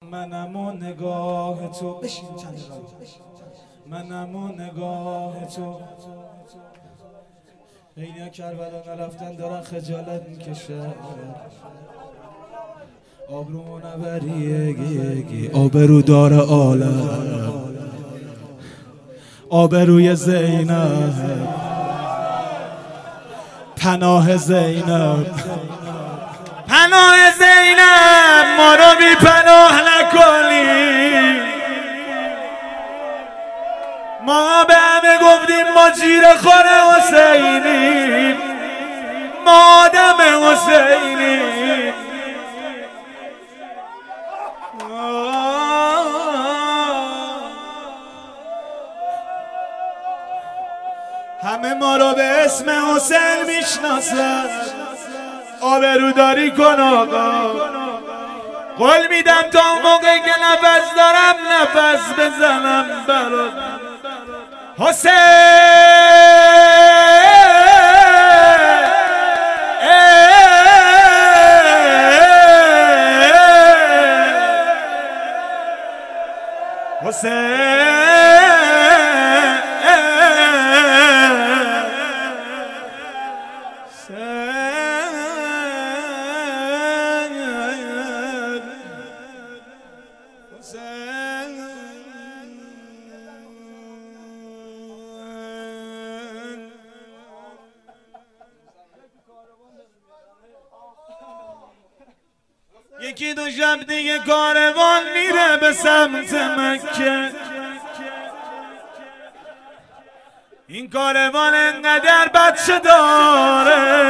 منم و نگاه تو. بشین چند دقیقه. منم و نگاه تو. اینیا کربلا نرفتن دارن خجالت میکشه. آبرومو نبری آبرو دار عالم، آبروی زینب، پناه زینب، پناه زینب، ما رو بی پناه نکنی. ما به همه گفتیم ما جیر خور حسینیم، ما آدم حسینیم. همه ما رو به اسم حسین میشناسن. آبروداری کن آقا. قول میدم تا اون موقع که نفس دارم نفس بزنم برات حسین. یکی دو شب دیگه کاروان میره به سمت مکه. این کاروان انقدر بچه داره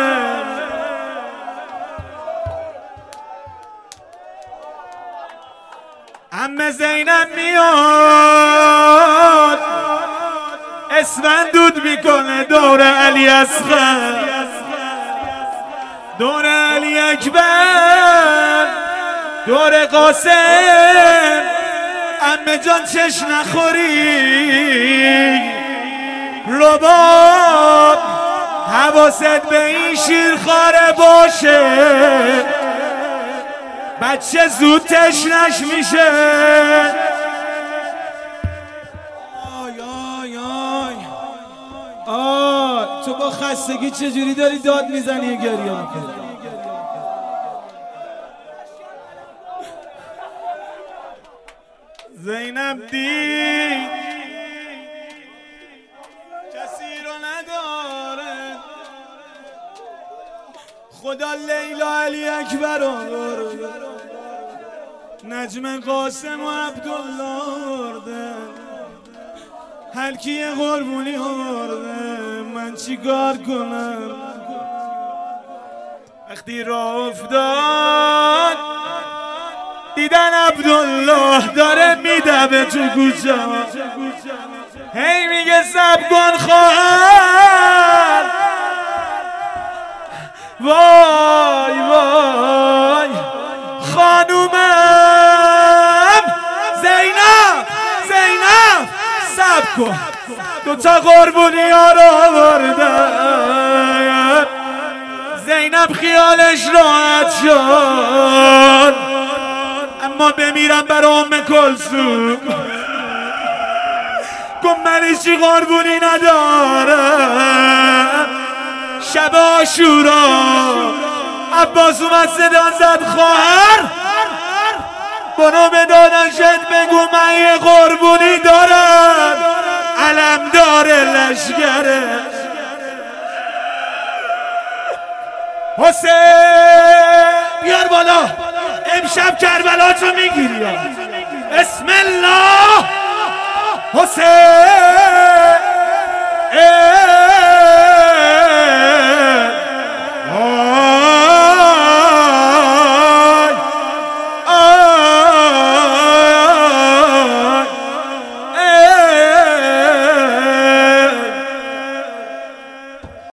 عمه زینب میاد اسفندود میکنه دور علی اصغر، دور علی اکبر، دور قاسم. عمه جان چش نخوری رباب، حواست به این شیرخواره باشه بچه زود تشنش میشه. آی آی آی تو با خستگی چجوری داری داد میزنی و گریه میکنی؟ زینب دید کسی رو نداره، خدا لیلا علی اکبر آورد، نجم قاسم و عبدالله آوردن، هلکی قربونی آوردن. من چی کار کنم؟ وقتی راه افتاد دیدن عبدالله داره میدوه تو کوچه، هی میگه صبر کن خواهر. وای وای خانومم زینب، زینب صبر کن. دوتا قربونی ها رو آوردن. زینب خیالش راحت شد، اما بمیرم برای ام کلثوم. گفت من هیچی قربونی ندارم. شب عاشورا عباس اومد صدا زد خواهر برو به داداشت بگو من یه قربونی دارم، علم داره لشگره. حسین بیار بالا، امشب کربلا تو میگیری. بسم الله حسین.